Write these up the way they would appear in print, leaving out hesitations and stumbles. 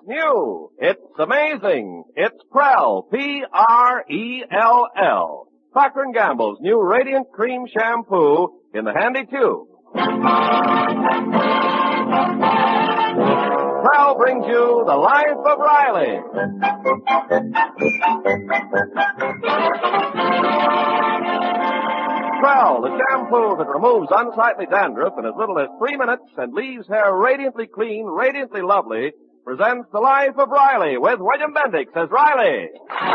new. It's amazing. It's Prell, P-R-E-L-L. Procter & Gamble's new Radiant Cream Shampoo in the handy tube. Prell brings you The Life of Riley. Prell, the shampoo that removes unsightly dandruff in as little as 3 minutes and leaves hair radiantly clean, radiantly lovely, presents The Life of Riley with William Bendix as Riley.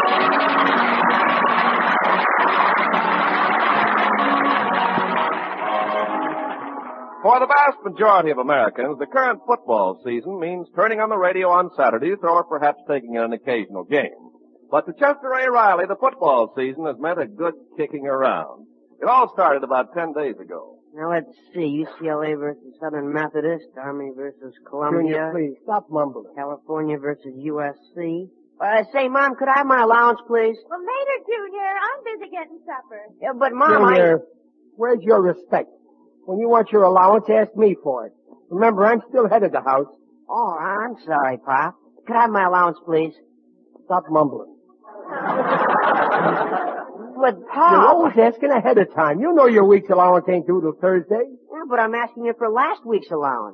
For the vast majority of Americans, the current football season means turning on the radio on Saturdays or perhaps taking in an occasional game. But to Chester A. Riley, the football season has meant a good kicking around. It all started about 10 days ago. Now let's see. UCLA versus Southern Methodist, Army versus Columbia. Junior, please, stop mumbling. California versus USC. Say, Mom, could I have my allowance, please? Well, later, Junior. I'm busy getting supper. Yeah, but Mom, Junior, where's your respect? When you want your allowance, ask me for it. Remember, I'm still head of the house. Oh, I'm sorry, Pop. Could I have my allowance, please? Stop mumbling. But, Pop... You're always asking ahead of time. You know your week's allowance ain't due till Thursday. Yeah, but I'm asking you for last week's allowance.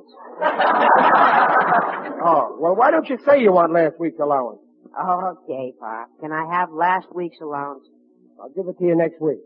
Oh, well, why don't you say you want last week's allowance? Okay, Pop. Can I have last week's allowance? I'll give it to you next week.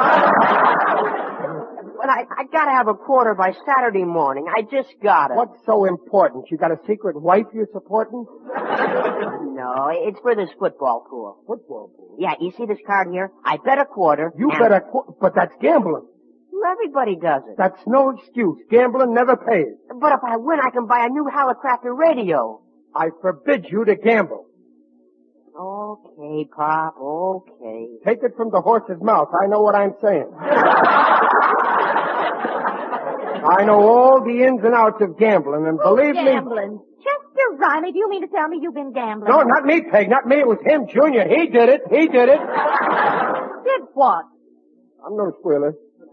But I gotta have a quarter by Saturday morning. I just gotta. What's so important? You got a secret wife you're supporting? No, it's for this football pool. Football pool? Yeah, you see this card here? I bet a quarter. You bet a quarter, but that's gambling. Well, everybody does it. That's no excuse. Gambling never pays. But if I win, I can buy a new Hallicrafter radio. I forbid you to gamble. Okay, Pop, okay. Take it from the horse's mouth. I know what I'm saying. I know all the ins and outs of gambling, and believe me... Gambling? Chester Riley, do you mean to tell me you've been gambling? No, not me, Peg, not me. It was him, Junior. He did it. He did it. Did what? I'm no squealer.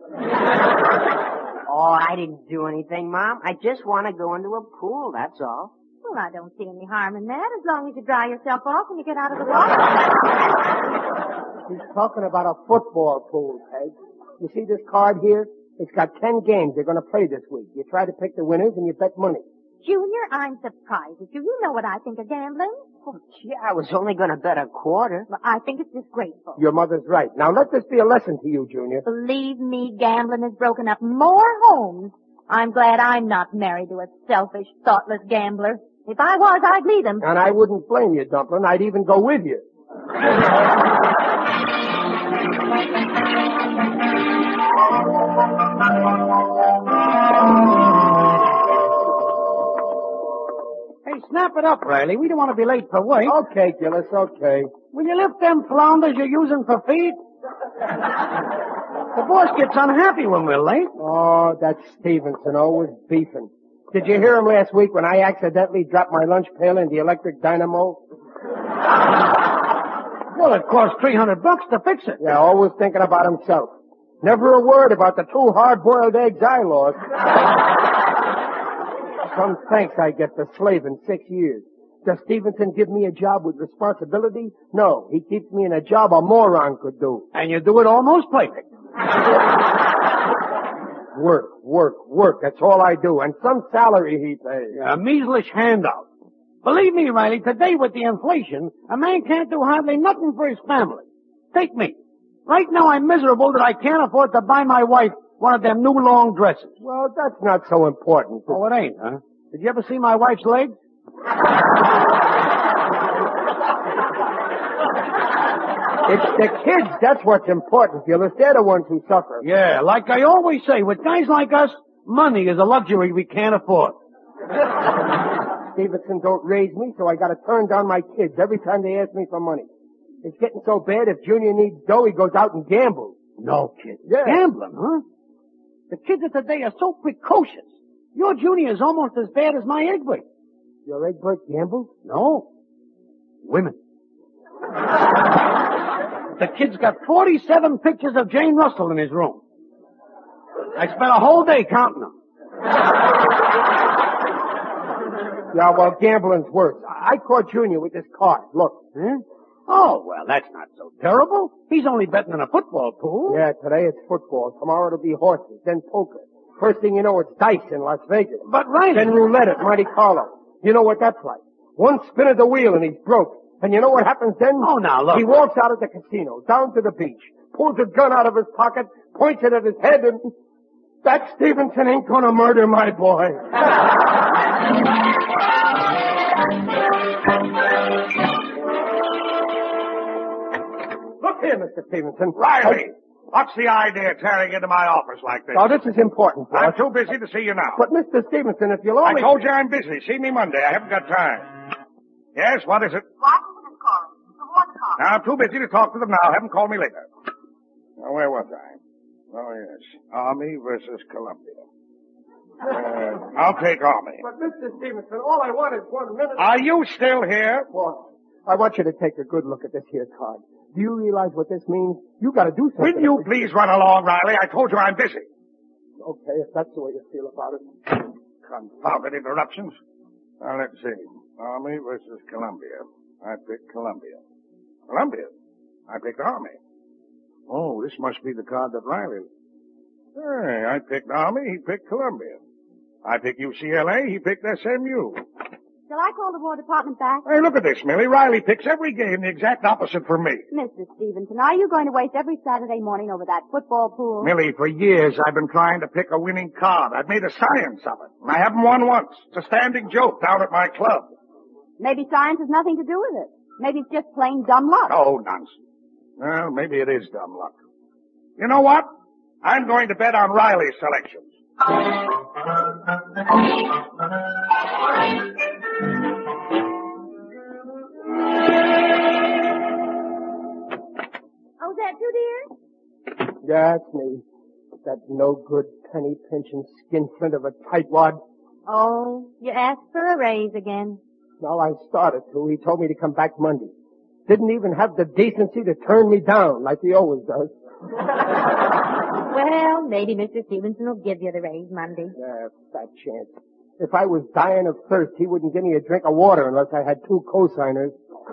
Oh, I didn't do anything, Mom. I just want to go into a pool, that's all. Well, I don't see any harm in that, as long as you dry yourself off when you get out of the water. He's talking about a football pool, Peg. You see this card here? It's got 10 games they're going to play this week. You try to pick the winners and you bet money. Junior, I'm surprised at you. You know what I think of gambling. Oh, gee, I was only going to bet a quarter. Well, I think it's disgraceful. Your mother's right. Now let this be a lesson to you, Junior. Believe me, gambling has broken up more homes. I'm glad I'm not married to a selfish, thoughtless gambler. If I was, I'd leave him. And I wouldn't blame you, Dumplin'. I'd even go with you. Hey, snap it up, Riley. We don't want to be late for work. Okay, Gillis, okay. Will you lift them flounders you're using for feed? The boss gets unhappy when we're late. Oh, that's Stevenson, always beefing. Did you hear him last week when I accidentally dropped my lunch pail in the electric dynamo? Well, it cost $300 to fix it. Yeah, always thinking about himself. Never a word about the 2 hard-boiled eggs I lost. Some thanks I get for slaving 6 years. Does Stevenson give me a job with responsibility? No, he keeps me in a job a moron could do. And you do it almost perfect. Work, work, work. That's all I do. And some salary he pays. A measlish handout. Believe me, Riley, today with the inflation, a man can't do hardly nothing for his family. Take me. Right now I'm miserable that I can't afford to buy my wife one of them new long dresses. Well, that's not so important. Oh, it ain't, huh? Did you ever see my wife's legs? It's the kids, that's what's important, Gillis. They're the ones who suffer. Yeah, like I always say, with guys like us, money is a luxury we can't afford. Stevenson don't raise me, so I gotta turn down my kids every time they ask me for money. It's getting so bad, if Junior needs dough, he goes out and gambles. No, kid. Yeah. Gambling, huh? The kids of today are so precocious. Your Junior is almost as bad as my Egbert. Your Egbert gambles? No. Women. The kid's got 47 pictures of Jane Russell in his room. I spent a whole day counting them. Yeah, well, gambling's worse. I caught Junior with this card. Look. Huh? Oh, well, that's not so terrible. He's only betting in a football pool. Yeah, today it's football. Tomorrow it'll be horses, then poker. First thing you know, it's dice in Las Vegas. But Riley... Then roulette at Monte Carlo. You know what that's like. One spin of the wheel and he's broke. And you know what happens then? Oh, now, look. He walks out of the casino, down to the beach, pulls a gun out of his pocket, points it at his head, and... That Stevenson ain't gonna murder my boy. Look here, Mr. Stevenson. Riley, what's the idea of tearing into my office like this? Oh, this is important, boss. I'm too busy to see you now. But, Mr. Stevenson, if you'll I only... told you I'm busy. See me Monday. I haven't got time. Yes, what is it? Washington is calling. The War Department. Now, I'm too busy to talk to them now. Have them call me later. Now, where was I? Oh, yes. Army versus Columbia. I'll take Army. But, Mr. Stevenson, all I want is 1 minute... Are you still here? Boss, I want you to take a good look at this here card. Do you realize what this means? You gotta do something. Will you please run along, Riley? I told you I'm busy. Okay, if that's the way you feel about it. Confounded interruptions. Now, let's see. Army versus Columbia. I picked Columbia. Columbia? I picked Army. Oh, this must be the card that Riley... Hey, I picked Army, he picked Columbia. I picked UCLA, he picked SMU. Shall I call the War Department back? Hey, look at this, Millie. Riley picks every game the exact opposite from me. Mr. Stevenson, are you going to waste every Saturday morning over that football pool? Millie, for years I've been trying to pick a winning card. I've made a science of it. And I haven't won once. It's a standing joke down at my club. Maybe science has nothing to do with it. Maybe it's just plain dumb luck. Oh, nonsense. Well, maybe it is dumb luck. You know what? I'm going to bet on Riley's selections. Oh, is that you, dear? Yeah, it's me. That no-good, penny-pinching skinflint of a tightwad. Oh, you asked for a raise again. Well, I started to. He told me to come back Monday. Didn't even have the decency to turn me down like he always does. Well, maybe Mr. Stevenson will give you the raise Monday. Yeah, fat chance. If I was dying of thirst, he wouldn't give me a drink of water unless I had 2 co-signers.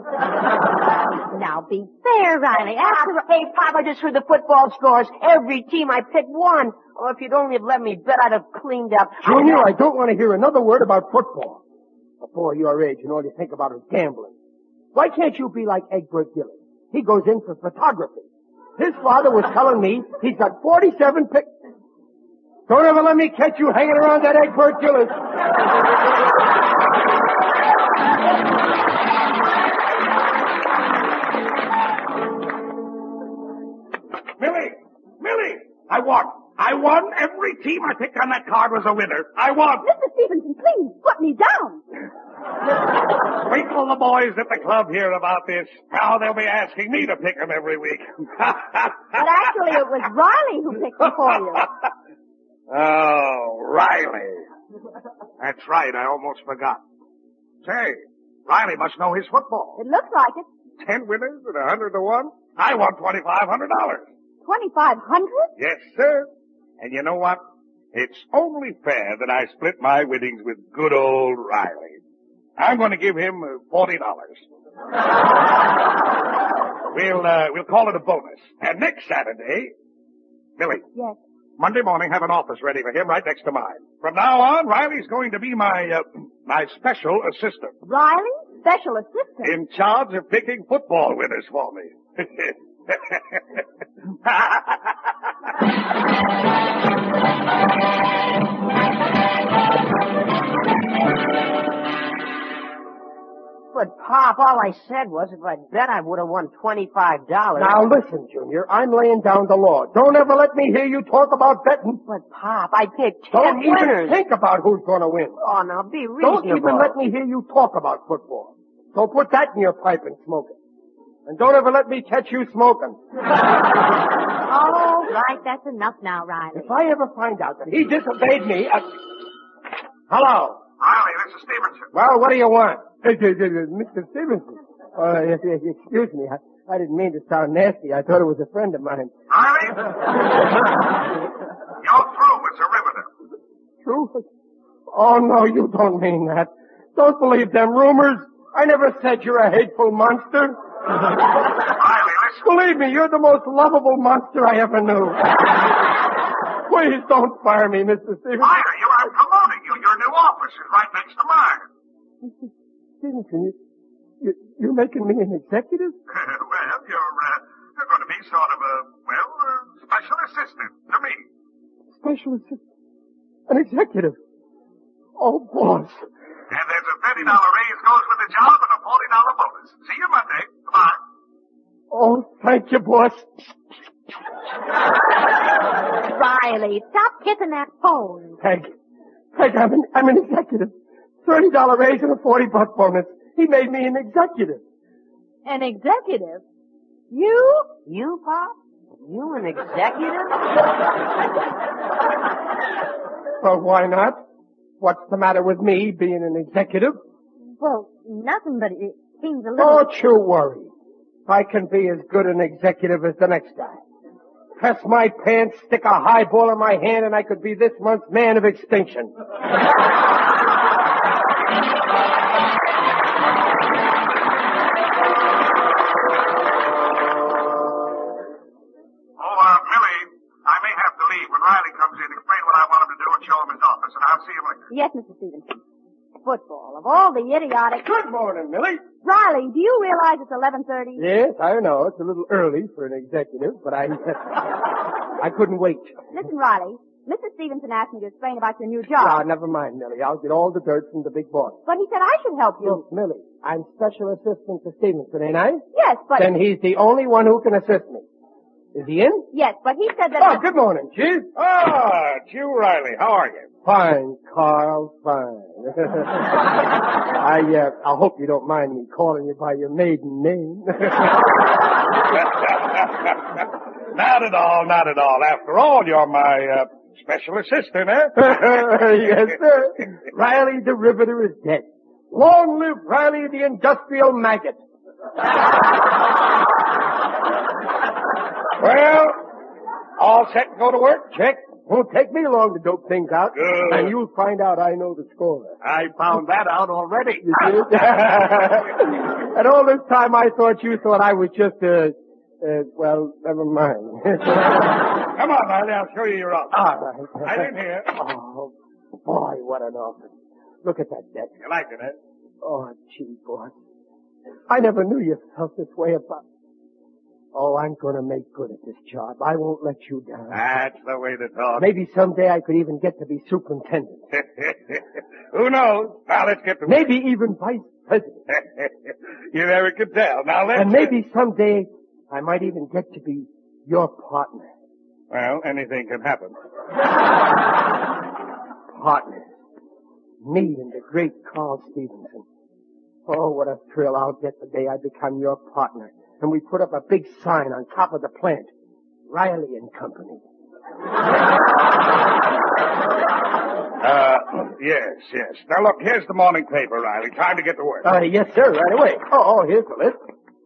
Now be fair, Riley. Hey, Pop, I just heard the football scores. Every team I picked won. Oh, if you'd only have let me bet, I'd have cleaned up. Junior, I don't want to hear another word about football. A boy your age and all you think about is gambling. Why can't you be like Egbert Gillis? He goes in for photography. His father was telling me he's got 47 pic... Don't ever let me catch you hanging around that Egbert Gillis. Millie! I won. Every team I picked on that card was a winner. I won. Mr. Stevenson, please put me down. Wait till the boys at the club hear about this. Now they'll be asking me to pick them every week. But actually, it was Riley who picked them for you. Oh, Riley. That's right. I almost forgot. Say, Riley must know his football. It looks like it. 10 winners and 100 to 1. I won $2,500. $2,500? Yes, sir. And you know what? It's only fair that I split my winnings with good old Riley. I'm going to give him $40. We'll call it a bonus. And next Saturday, Millie. Yes. Monday morning, have an office ready for him right next to mine. From now on, Riley's going to be my special assistant. Riley? Special assistant? In charge of picking football winners for me. But, Pop, all I said was if I'd bet I would have won $25. Now listen, Junior, I'm laying down the law. Don't ever let me hear you talk about betting. But, Pop, I picked 10 Don't winners. even think about who's going to win. Oh, now be reasonable. Don't even let me hear you talk about football. So put that in your pipe and smoke it. And don't ever let me catch you smoking. All right, that's enough now, Riley. If I ever find out that he disobeyed me... Hello. Riley, this is Stevenson. Well, what do you want? Mr. Stevenson. Excuse me. I didn't mean to sound nasty. I thought it was a friend of mine. Riley? You're through. It's a riveter. True? Oh, no, you don't mean that. Don't believe them rumors. I never said you're a hateful monster. Riley, listen. Believe me, you're the most lovable monster I ever knew. Please don't fire me, Mr. Stevenson. Riley, I'm promoting you. Your new office is right next to mine. Mr. Stevenson, you're making me an executive? Well, you're going to be sort of a special assistant to me. Special assistant? An executive? Oh, boss. And there's a $30 raise goes with the job and a $40 bonus. See you Monday. Bye. Oh, thank you, boss. Riley, stop kissing that phone. Peg, I'm an executive. $30 raise and a $40 bonus. He made me an executive. An executive? You? You, Pop? You an executive? Well, why not? What's the matter with me being an executive? Well, nothing, but it seems a little... Don't you worry. I can be as good an executive as the next guy. Press my pants, stick a highball in my hand, and I could be this month's man of extinction. Millie, I may have to leave. When Riley comes in, explain what I want him to do and show him his office, and I'll see him later. Yes, Mr. Stevenson. Football, of all the idiotic... Good morning, Millie. Riley, do you realize it's 11:30? Yes, I know. It's a little early for an executive, but I couldn't wait. Listen, Riley, Mr. Stevenson asked me to explain about your new job. Ah, never mind, Millie. I'll get all the dirt from the big boss. But he said I should help you. Look, Millie, I'm special assistant to Stevenson, ain't I? Yes, but... Then he's the only one who can assist me. Is he in? Yes, but he said that... Oh, good morning, Chief. Ah, it's you, Riley. How are you? Fine, Carl, fine. I hope you don't mind me calling you by your maiden name. Not at all, not at all. After all, you're my, special assistant, eh? Yes, sir. Riley the Riveter is dead. Long live Riley the Industrial Maggot. Well, all set to go to work? Check. Won't take me long to dope things out. Good. And you'll find out I know the score. I found that out already. You did? And all this time I thought you thought I was just, well, never mind. Come on, Riley, I'll show you your office. All right. Right in here. Oh, boy, what an office. Look at that desk. You like it, eh? Oh, gee, boy. I never knew you felt this way about... Oh, I'm going to make good at this job. I won't let you down. That's the way to talk. Maybe someday I could even get to be superintendent. Who knows? Now let's get to work. Maybe even vice president. You never could tell. Now let's... And maybe someday I might even get to be your partner. Well, anything can happen. Partners. Me and the great Carl Stevenson. Oh, what a thrill I'll get the day I become your partner. And we put up a big sign on top of the plant. Riley and Company. Yes. Now look, here's the morning paper, Riley. Time to get to work. Yes, sir, right away. Oh, here's the list.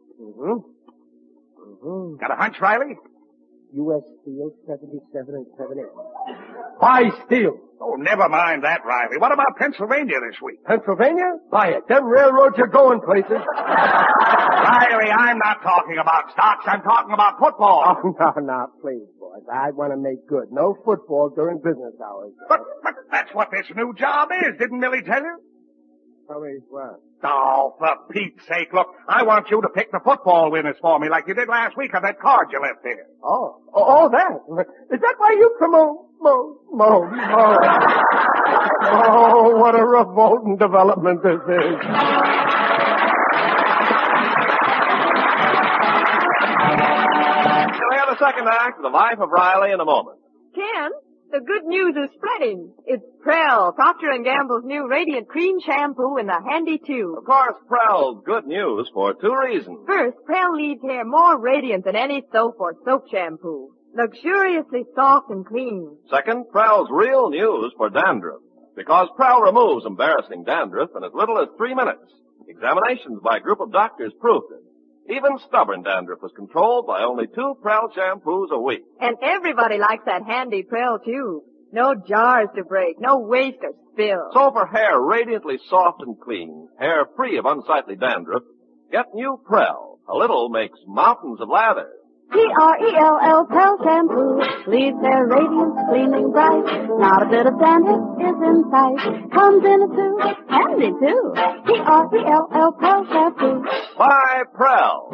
Got a hunch, Riley? U.S. Steel 77 and 78. Buy steel. Oh, never mind that, Riley. What about Pennsylvania this week? Pennsylvania? Buy it. Them railroads are going places. Riley, I'm not talking about stocks. I'm talking about football. Oh, no, please, boys. I want to make good. No football during business hours. But that's what this new job is. Didn't Millie tell you? How is what? Oh, for Pete's sake, look, I want you to pick the football winners for me like you did last week on that card you left here. Oh, that. Is that why you promote? Oh, what a revolting development this is. We'll hear the second act of The Life of Riley in a moment. Ken, the good news is spreading. It's Prell, Procter & Gamble's new Radiant Cream Shampoo in the handy tube. Of course, Prell's good news for two reasons. First, Prell leaves hair more radiant than any soap or soap shampoo. Luxuriously soft and clean. Second, Prell's real news for dandruff. Because Prell removes embarrassing dandruff in as little as 3 minutes. Examinations by a group of doctors proved it. Even stubborn dandruff was controlled by only 2 Prell shampoos a week. And everybody likes that handy Prell tube. No jars to break, no waste or spill. So for hair radiantly soft and clean, hair free of unsightly dandruff, get new Prel. A little makes mountains of lather. P-R-E-L-L, Prel shampoo, leaves hair radiant, gleaming bright. Not a bit of dandruff is in sight. Comes in a tube, handy too. P-R-E-L-L, Prel shampoo. By Prel.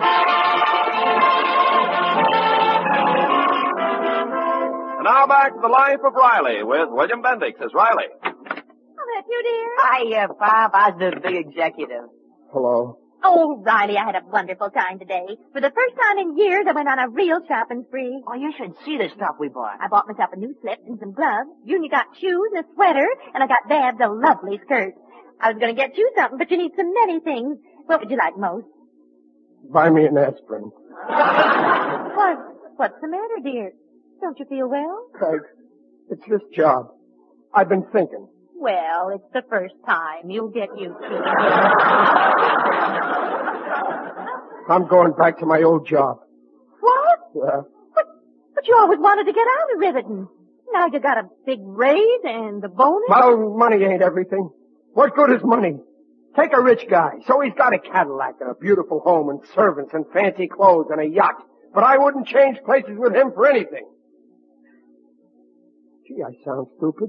And now back to the life of Riley with William Bendix as Riley. Oh, that's you, dear. Hiya, Pop. How's the big executive? Hello. Oh, Riley, I had a wonderful time today. For the first time in years, I went on a real shopping spree. Oh, you should see the stuff we bought. I bought myself a new slip and some gloves. Junior got shoes and a sweater, and I got Babs a lovely skirt. I was going to get you something, but you need so many things. What would you like most? Buy me an aspirin. What's the matter, dear? Don't you feel well? Peg, it's this job. I've been thinking. Well, it's the first time. You'll get used to it. I'm going back to my old job. What? Yeah. But you always wanted to get out of Riverton. Now you got a big raise and the bonus. Well, money ain't everything. What good is money? Take a rich guy. So he's got a Cadillac and a beautiful home and servants and fancy clothes and a yacht. But I wouldn't change places with him for anything. Gee, I sound stupid.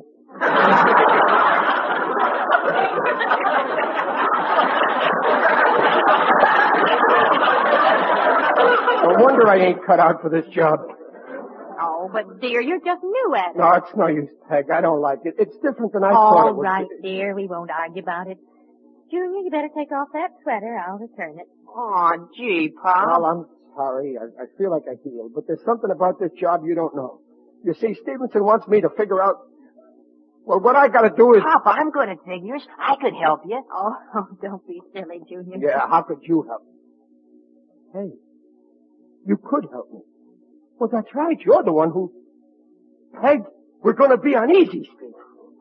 No wonder I ain't cut out for this job. Oh, but dear, you're just new at it. No, it's no use, Peg. I don't like it. It's different than I thought it All was. right, dear. We won't argue about it. Junior, you better take off that sweater. I'll return it. Oh, gee, Pop. Well, I'm sorry. I feel like I healed, but there's something about this job you don't know. You see, Stevenson wants me to figure out. Well, what I gotta do is. Pop, I'm good at figures. I could help you. Oh, don't be silly, Junior. Yeah, how could you help? Hey, you could help me. Well, that's right. You're the one who. Peg, we're gonna be on Easy Street.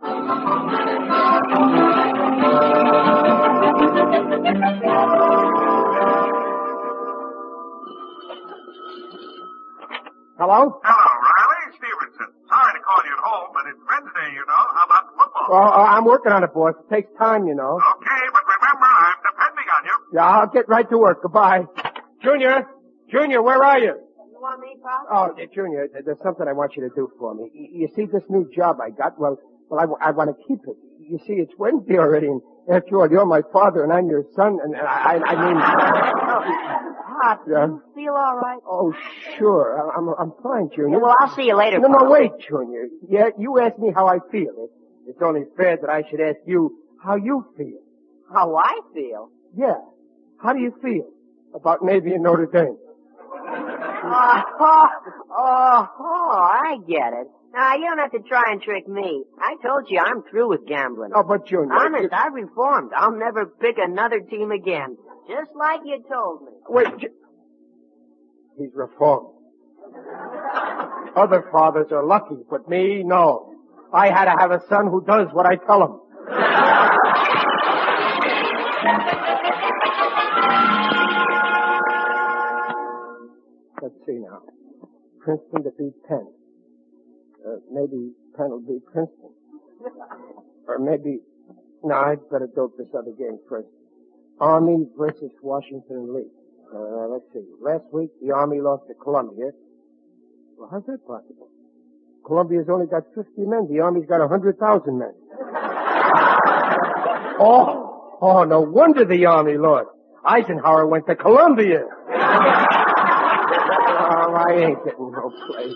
Hello? Hello, Riley. Stevenson. Sorry to call you at home, but it's Wednesday, you know. How about the football? Well, I'm working on it, boss. It takes time, you know. Okay, but remember, I'm depending on you. Yeah, I'll get right to work. Goodbye. Junior, where are you? You want me, Pop? Oh, Junior, there's something I want you to do for me. You see this new job I got? Well, I want to keep it. You see, it's Wednesday already, and after all, you're my father and I'm your son, and I mean... Pop, Yeah. you feel all right? Oh, sure. I'm fine, Junior. Yeah, well, I'll see you later, No, Pop. wait, Junior. Yeah, you asked me how I feel. It's only fair that I should ask you how you feel. How I feel? Yeah. How do you feel about Navy and Notre Dame? I get it. Now, you don't have to try and trick me. I told you I'm through with gambling. Oh, but Junior... Honest, I reformed. I'll never pick another team again. Just like you told me. Wait, he's reformed. Other fathers are lucky, but me, no. I had to have a son who does what I tell him. Let's see now. Princeton to beat Penn. Maybe Penn will beat Princeton. Or maybe... No, I'd better dope this other game first. Army versus Washington and Lee. Let's see. Last week, the Army lost to Columbia. Well, how's that possible? Columbia's only got 50 men. The Army's got 100,000 men. Oh, no wonder the Army lost. Eisenhower went to Columbia. Oh, I ain't getting no place.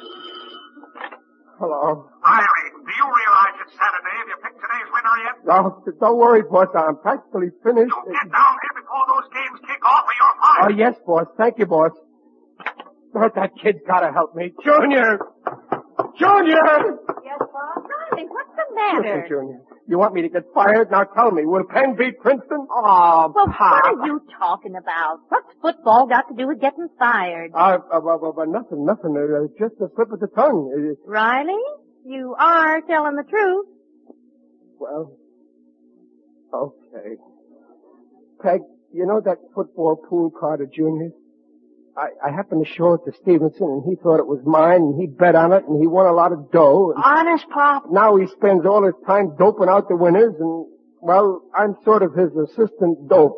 Hello. Riley, do you realize it's Saturday? Have you picked today's winner yet? Oh, don't worry, boss. I'm practically finished. You get down here before those games kick off or you're Oh, fired. yes, boss. Thank you, boss. But that kid's gotta help me. Junior! Junior! Yes, Pop? Riley, what's the Listen, matter? Junior. You want me to get fired? Now tell me, will Penn beat Princeton? Oh, Well, Pop. what are you talking about? What's football got to do with getting fired? Nothing. Just a slip of the tongue. Riley, you are telling the truth. Well, okay. Peg, you know that football pool card of Junior's? I happened to show it to Stevenson, and he thought it was mine, and he bet on it, and he won a lot of dough. And Honest, Pop? now he spends all his time doping out the winners, and, well, I'm sort of his assistant dope.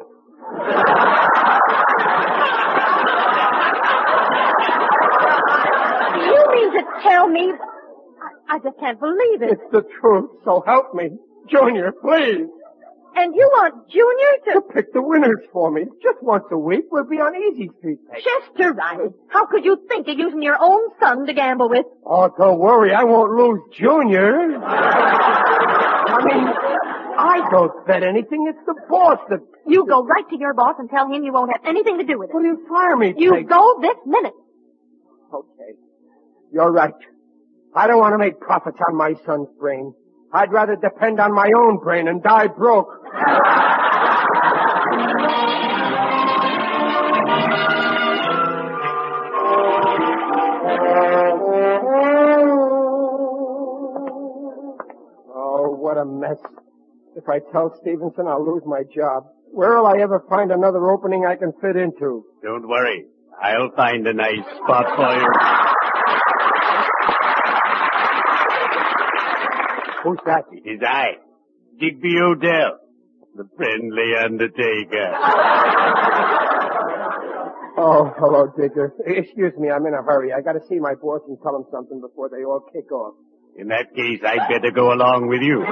You mean to tell me? I just can't believe it. It's the truth, so help me. Junior, please. And you want Junior to... Pick the winners for me. Just once a week. We'll be on Easy Street. Chester Riley, how could you think of using your own son to gamble with? Oh, don't worry. I won't lose Junior. I mean, I don't bet anything. It's the boss that... You go right to your boss and tell him you won't have anything to do with it. Will you fire me, You Peg? go this minute. Okay. You're right. I don't want to make profits on my son's brain. I'd rather depend on my own brain and die broke. Oh, what a mess. If I tell Stevenson, I'll lose my job. Where'll I ever find another opening I can fit into? Don't worry. I'll find a nice spot for you. Who's that? It is I, Digby Odell, the friendly undertaker. Oh, hello, Digger. Excuse me, I'm in a hurry. I gotta see my boss and tell him something before they all kick off. In that case, I'd better go along with you.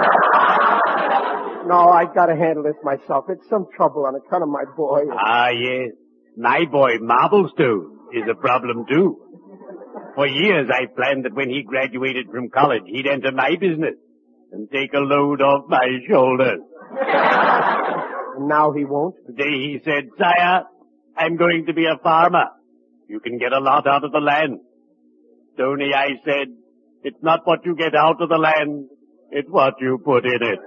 No, I gotta handle this myself. It's some trouble on account of my boy. Ah, yes. My boy, Marblestone, is a problem too. For years, I planned that when he graduated from college, he'd enter my business and take a load off my shoulders. And now he won't? Today he said, "Sire, I'm going to be a farmer. You can get a lot out of the land." Tony, I said, "It's not what you get out of the land, it's what you put in it."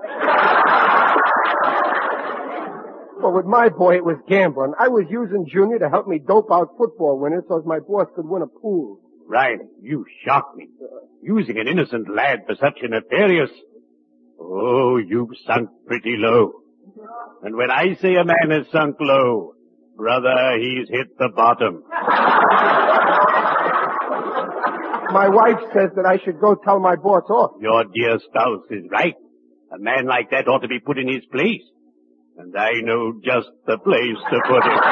Well, with my boy, it was gambling. I was using Junior to help me dope out football winners so as my boss could win a pool. Riley, you shocked me. Using an innocent lad for such a nefarious... Oh, you've sunk pretty low. And when I say a man has sunk low, brother, he's hit the bottom. My wife says that I should go tell my boss off. Your dear spouse is right. A man like that ought to be put in his place. And I know just the place to put him.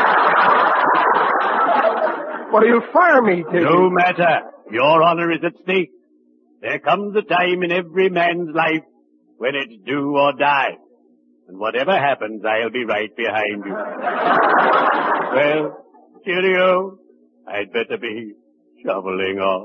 Well, you'll fire me, Digger. No matter. Your honor is at stake. There comes a time in every man's life when it's do or die. And whatever happens, I'll be right behind you. Well, cheerio. I'd better be shoveling off.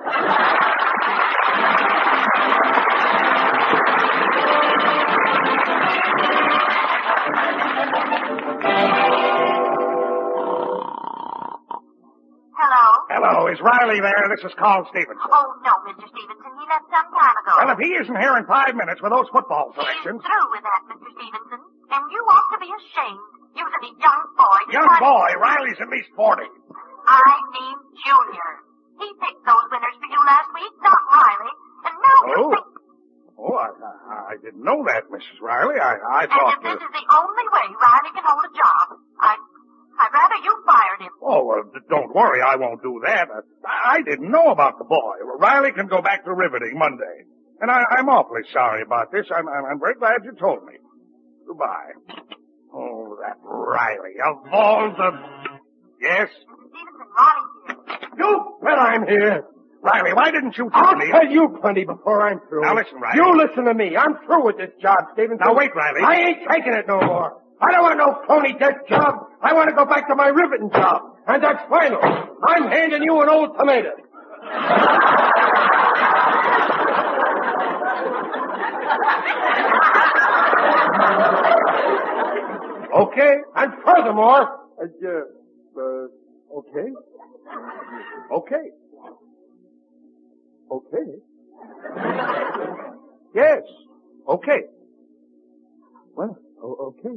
Hello, is Riley there? This is Carl Stevenson. Oh, no, Mr. Stevenson. He left some time ago. Well, if he isn't here in 5 minutes with those football He's selections... through with that, Mr. Stevenson. And you ought to be ashamed. Using a young boy. Young boy, Riley's at least 40. I mean Junior. He picked those winners for you last week, not Riley. And now you think... Oh, I didn't know that, Mrs. Riley. I And thought... if this is the only way Riley can hold a job, I'd rather you fired him. Oh, well, don't worry, I won't do that. I didn't know about the boy. Riley can go back to riveting Monday. And I'm awfully sorry about this. I'm very glad you told me. Goodbye. Oh, that Riley, of all the... Yes? Stevenson, Riley's here. You bet I'm here. Riley, why didn't you tell me... I'll tell you plenty before I'm through. Now listen, Riley. You listen to me. I'm through with this job, Stevenson. Now wait, Riley. I ain't taking it no more. I don't want no phony desk job. I want to go back to my riveting job. And that's final. I'm handing you an old tomato. Okay. And furthermore... okay. Okay. Okay. Yes. Okay. Well, okay.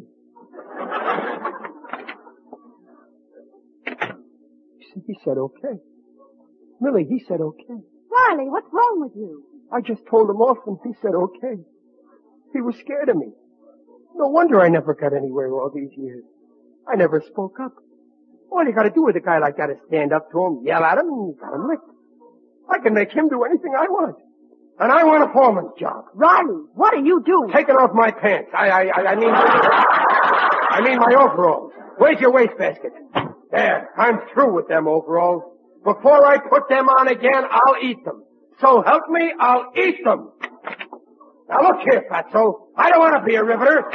He said okay. Millie, he said okay. Riley, what's wrong with you? I just told him off and he said okay. He was scared of me. No wonder I never got anywhere all these years. I never spoke up. All you gotta do with a guy like that is stand up to him, yell at him, and you got him licked. I can make him do anything I want. And I want a foreman's job. Riley, what are you doing? Taking off my pants. I mean my overalls. Where's your wastebasket? There, I'm through with them overalls. Before I put them on again, I'll eat them. So help me, I'll eat them. Now look here, Fatso. I don't want to be a riveter.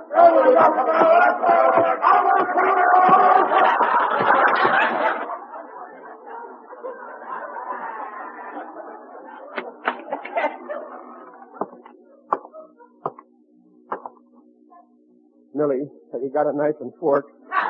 Millie, have you got a knife and fork?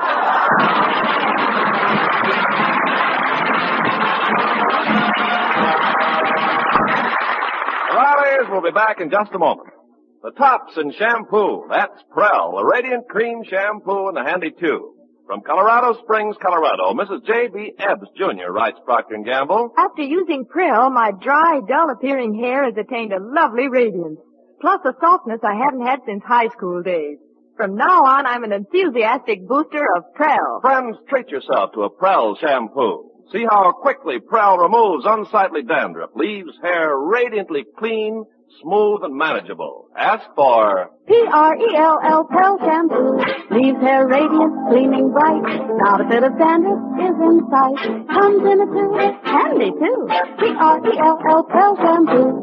Riley's will be back in just a moment. The tops in shampoo. That's Prel, the Radiant Cream Shampoo in the handy tube. From Colorado Springs, Colorado, Mrs. J.B. Ebbs, Jr. writes Procter & Gamble. After using Prel, my dry, dull-appearing hair has attained a lovely radiance, plus a softness I haven't had since high school days. From now on, I'm an enthusiastic booster of Prel. Friends, treat yourself to a Prel shampoo. See how quickly Prel removes unsightly dandruff, leaves hair radiantly clean, smooth, and manageable. Ask for P-R-E-L-L, Prel shampoo. Leaves hair radiant, gleaming bright. Not a bit of dandruff is in sight. Comes in a tube, handy too. P-R-E-L-L, Prel shampoo.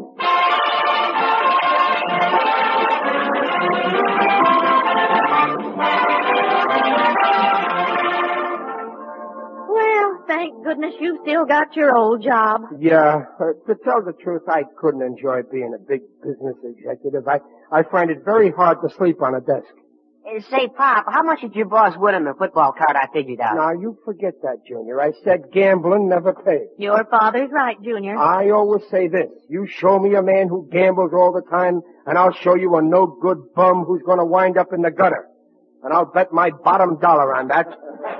Thank goodness you've still got your old job. Yeah, to tell the truth, I couldn't enjoy being a big business executive. I find it very hard to sleep on a desk. Say, Pop, how much did your boss win on the football card I figured out? Now, you forget that, Junior. I said gambling never pays. Your father's right, Junior. I always say this. You show me a man who gambles all the time, and I'll show you a no-good bum who's going to wind up in the gutter. And I'll bet my bottom dollar on that.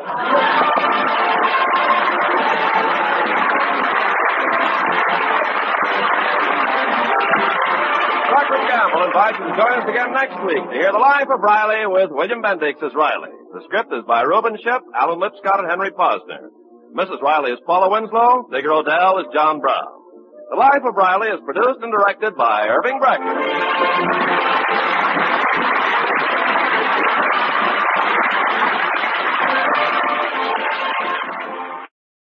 Gamble invites you to join us again next week to hear The Life of Riley with William Bendix as Riley. The script is by Reuben Ship, Alan Lipscott, and Henry Posner. Mrs. Riley is Paula Winslow. Digger Odell is John Brown. The Life of Riley is produced and directed by Irving Brecker.